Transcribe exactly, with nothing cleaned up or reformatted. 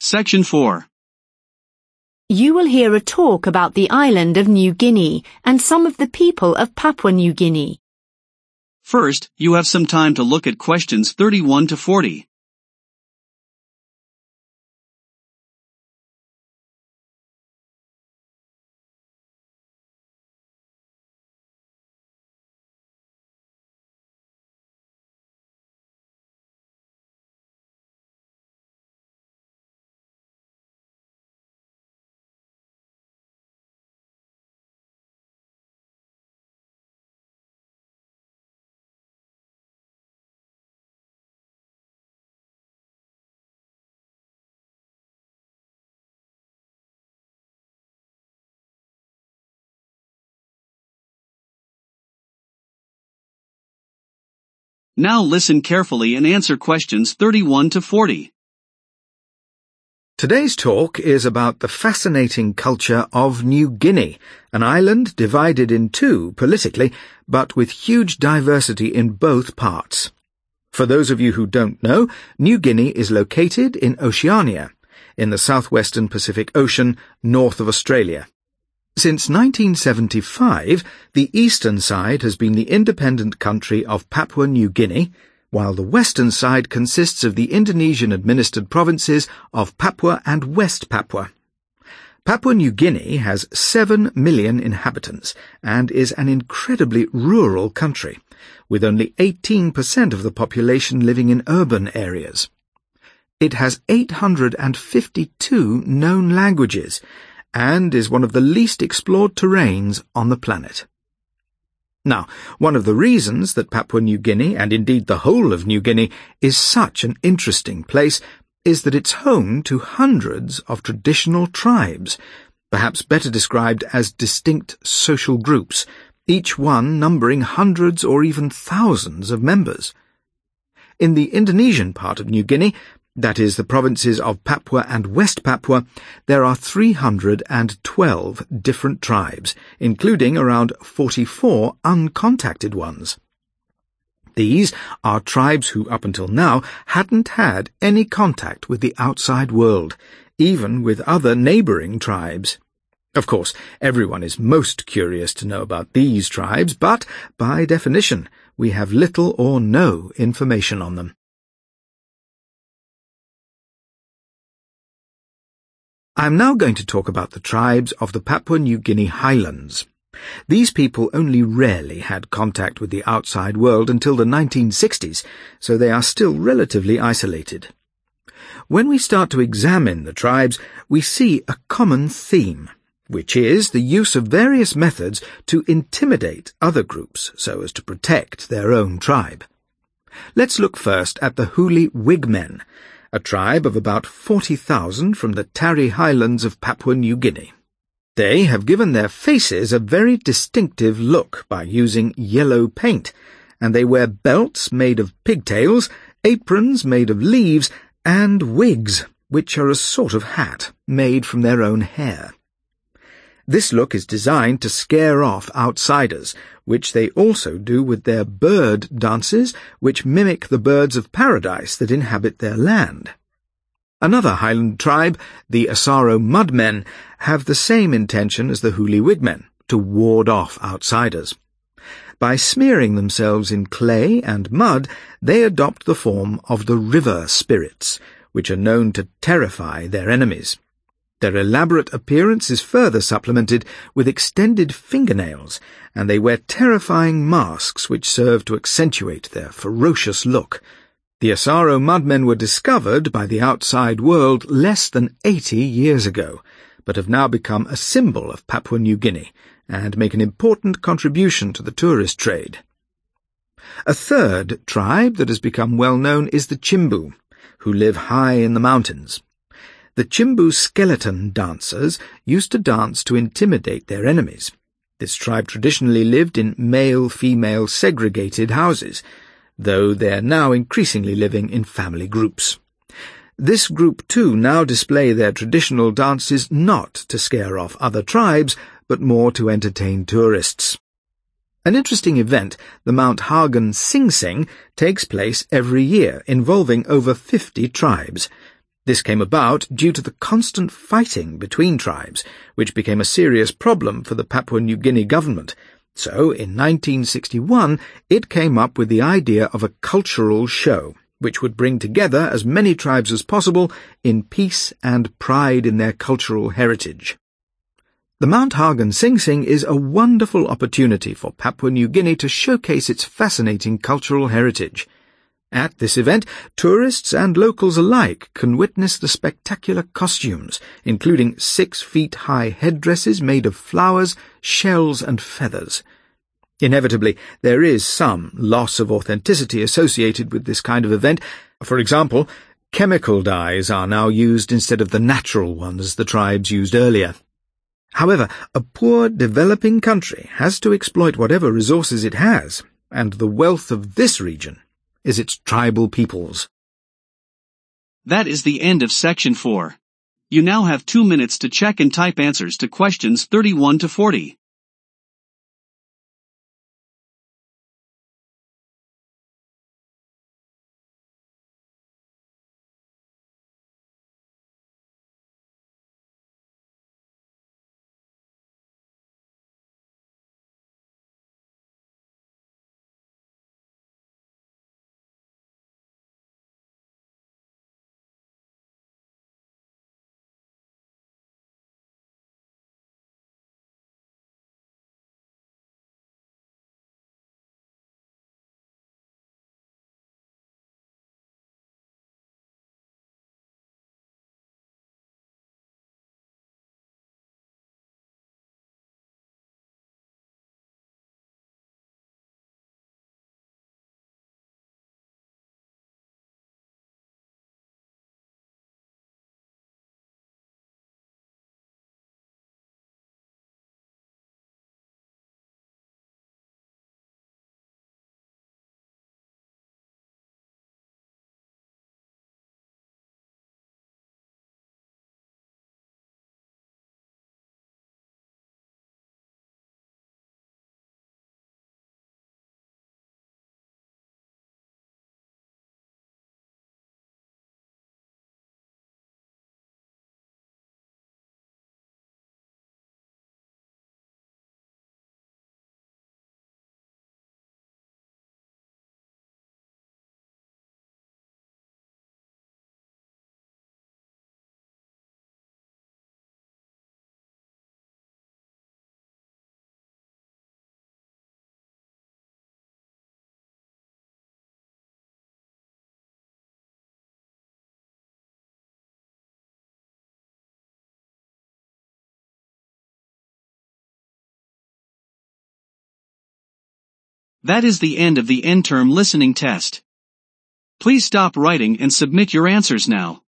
Section four. You will hear a talk about the island of New Guinea and some of the people of Papua New Guinea. First, you have some time to look at questions thirty-one to forty. Now listen carefully and answer questions thirty-one to forty. Today's talk is about the fascinating culture of New Guinea, an island divided in two politically, but with huge diversity in both parts. For those of you who don't know, New Guinea is located in Oceania, in the southwestern Pacific Ocean, north of Australia. Since nineteen seventy-five, the eastern side has been the independent country of Papua New Guinea, while the western side consists of the Indonesian-administered provinces of Papua and West Papua. Papua New Guinea has seven million inhabitants and is an incredibly rural country, with only eighteen percent of the population living in urban areas. It has eight hundred fifty-two known languages, and is one of the least explored terrains on the planet. Now, one of the reasons that Papua New Guinea, and indeed the whole of New Guinea, is such an interesting place is that it's home to hundreds of traditional tribes, perhaps better described as distinct social groups, each one numbering hundreds or even thousands of members. In the Indonesian part of New Guinea, that is, the provinces of Papua and West Papua, there are three hundred twelve different tribes, including around forty-four uncontacted ones. These are tribes who, up until now, hadn't had any contact with the outside world, even with other neighbouring tribes. Of course, everyone is most curious to know about these tribes, but, by definition, we have little or no information on them. I am now going to talk about the tribes of the Papua New Guinea highlands. These people only rarely had contact with the outside world until the nineteen sixties, so they are still relatively isolated. When we start to examine the tribes, we see a common theme, which is the use of various methods to intimidate other groups so as to protect their own tribe. Let's look first at the Huli Wigmen, a tribe of about forty thousand from the Tari Highlands of Papua New Guinea. They have given their faces a very distinctive look by using yellow paint, and they wear belts made of pigtails, aprons made of leaves, and wigs, which are a sort of hat made from their own hair. This look is designed to scare off outsiders, which they also do with their bird dances, which mimic the birds of paradise that inhabit their land. Another highland tribe, the Asaro Mudmen, have the same intention as the Huli Wigmen, to ward off outsiders. By smearing themselves in clay and mud, they adopt the form of the river spirits, which are known to terrify their enemies. Their elaborate appearance is further supplemented with extended fingernails, and they wear terrifying masks which serve to accentuate their ferocious look. The Asaro Mudmen were discovered by the outside world less than eighty years ago, but have now become a symbol of Papua New Guinea, and make an important contribution to the tourist trade. A third tribe that has become well known is the Chimbu, who live high in the mountains. The Chimbu skeleton dancers used to dance to intimidate their enemies. This tribe traditionally lived in male-female segregated houses, though they are now increasingly living in family groups. This group too now display their traditional dances not to scare off other tribes, but more to entertain tourists. An interesting event, the Mount Hagen Sing Sing, takes place every year, involving over fifty tribes. This came about due to the constant fighting between tribes, which became a serious problem for the Papua New Guinea government. So, in nineteen sixty-one, it came up with the idea of a cultural show, which would bring together as many tribes as possible in peace and pride in their cultural heritage. The Mount Hagen Sing Sing is a wonderful opportunity for Papua New Guinea to showcase its fascinating cultural heritage. At this event, tourists and locals alike can witness the spectacular costumes, including six-feet-high headdresses made of flowers, shells, and feathers. Inevitably, there is some loss of authenticity associated with this kind of event. For example, chemical dyes are now used instead of the natural ones the tribes used earlier. However, a poor, developing country has to exploit whatever resources it has, and the wealth of this region is its tribal peoples. That is the end of section four. You now have two minutes to check and type answers to questions thirty-one to forty. That is the end of the end-term listening test. Please stop writing and submit your answers now.